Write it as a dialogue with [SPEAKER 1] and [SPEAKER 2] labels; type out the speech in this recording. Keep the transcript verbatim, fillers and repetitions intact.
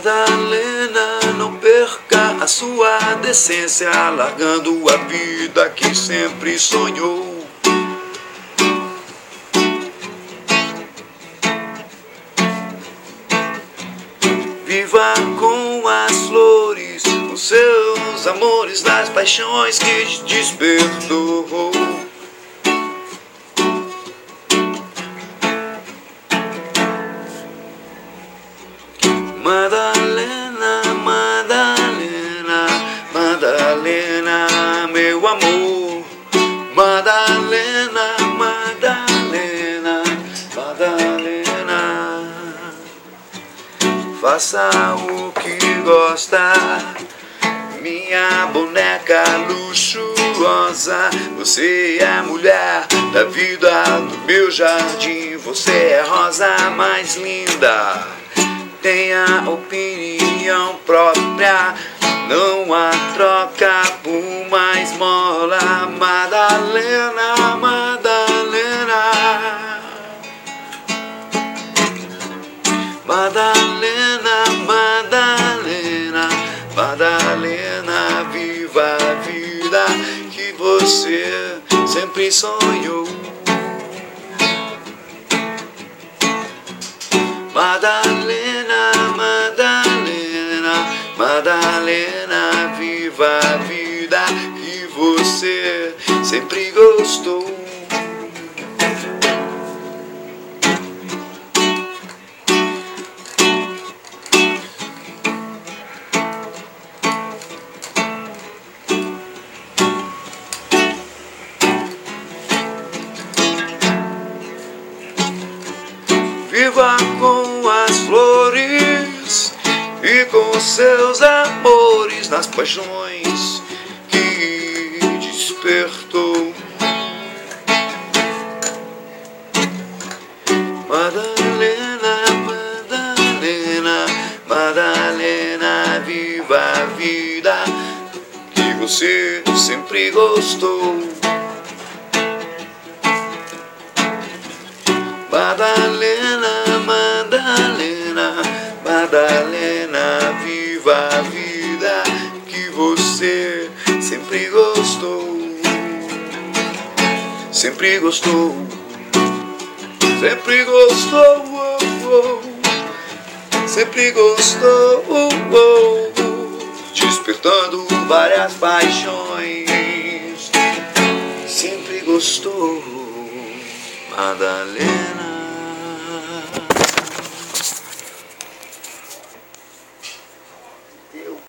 [SPEAKER 1] Madalena, não perca a sua decência, largando a vida que sempre sonhou. Viva com as flores, os seus amores, das paixões que te despertou. Madalena, Madalena, Madalena, meu amor. Madalena, Madalena, Madalena. Faça o que gosta, minha boneca luxuosa. Você é a mulher da vida do meu jardim. Você é a rosa mais linda. Tenha opinião própria, não há troca por uma esmola. Madalena, Madalena, Madalena, Madalena, Madalena, viva a vida que você sempre sonhou. Madalena, Madalena, Madalena, viva a vida que você sempre gostou. Viva com as flores e com seus amores, nas paixões que despertou. Madalena, Madalena, Madalena, viva a vida que você sempre gostou. Madalena, Madalena, Madalena, viva a vida que você sempre gostou. Sempre gostou, sempre gostou, oh, oh, sempre gostou, oh, oh, despertando várias paixões. Sempre gostou, Madalena.